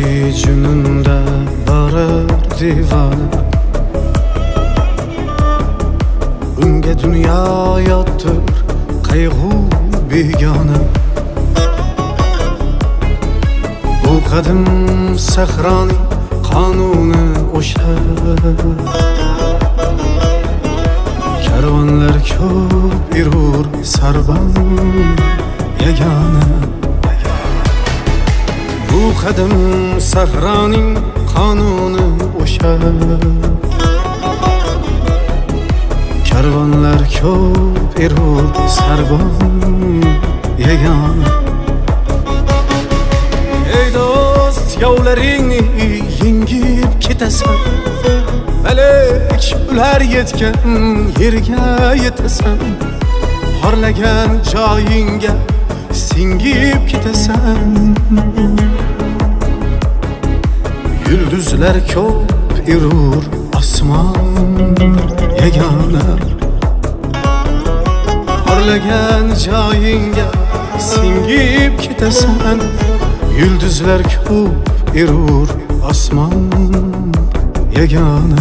jununda borar divona, unga dunyo yotdir qayg'u begona. Bu qadim sahroning qonuni o'sha, karvonlar ko'p yurur sarbon yagona. Bu qadim sahroning qonuni o'sha, karvonlar ko'p yurur sarbon yagona. Ey do'st, yovlaringni yengib ketasan, balek ular yetgan yerga yetasan. Horlagan joyingga singib ketasan. Yulduzlar ko'p yurur osmon yagona. Horlagan joyingga singib ketasan. Yulduzlar ko'p yurur osmon yagona.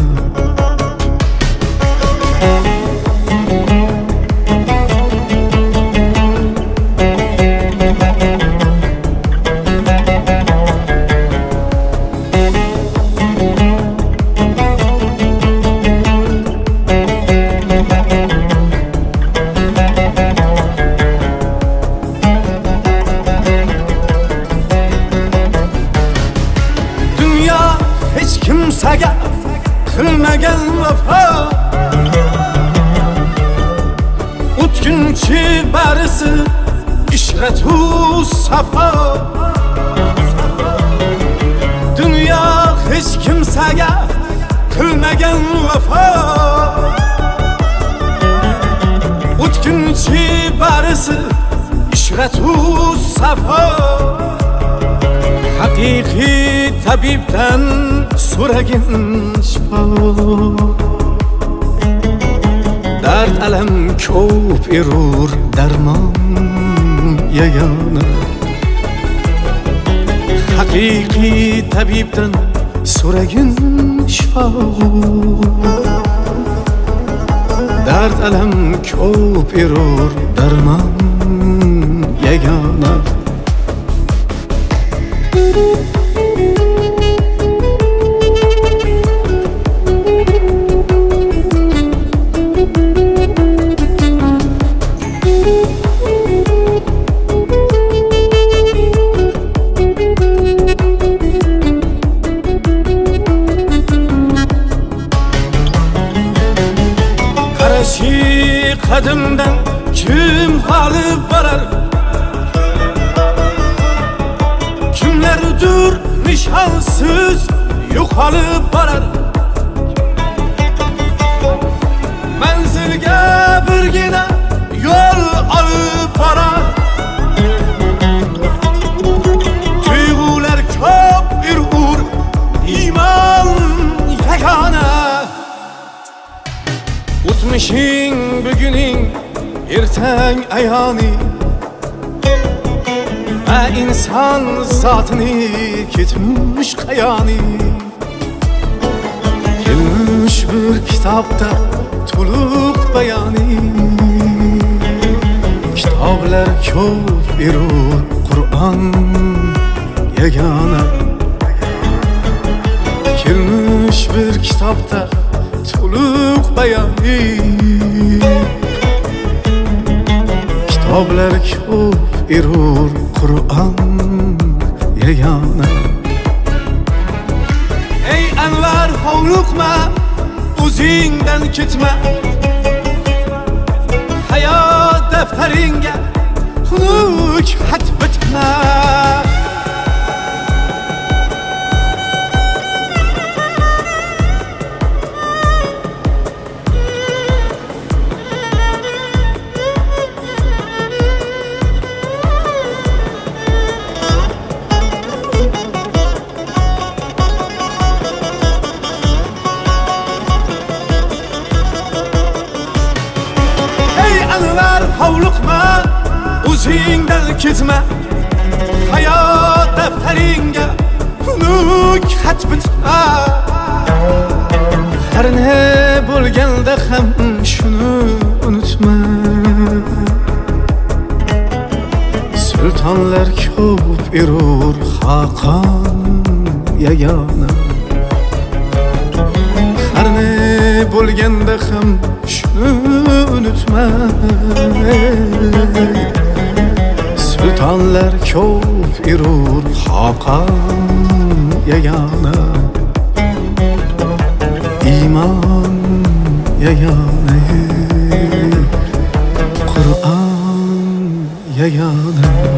Hech kimsaga qilmagan vafo, o'tkinchi barisi ishratu safo. Dunyo hech kimsaga qilmagan vafo, o'tkinchi barisi ishratu safo. Haqiqiy tabibdan so'ragin shifo, dard alam ko'p yurur darmon yagona. Haqiqiy tabibdan so'ragin shifo, dard alam ko'p yurur darmon yagona. Qarashi qadimdan kim olib borar, kimlardir nishonsiz yo'qolib borar. Manzilga birgina yo'l olib borar. Tuyg'ular ko'p yurur, iymon yagona. O'tmishing buguning ertang ayoni, va inson zotini ketmish qayoni. Kelmish bir kitobda to'liq bayoni, kitoblar ko'p yurur Qur'on yagona. Kelmish bir kitobda to'liq bayoni, kitoblar ko'p yurur Qur'on yagona. Ey anvar hovliqma, o'zingdan ketma, hayot daftaringga xunuk xat bitma. Hovliqma, o'zingdan ketma, hayot daftaringga xunuk xat bitma. Har ne bo'lganda ham shuni unutma. Sultonlar ko'p erur Xaqon yagona. Har ne bo'lganda ham shuni unutma. Sultonlar ko'p erur Xaqon yagona. İman yagona, Qur'on yagona.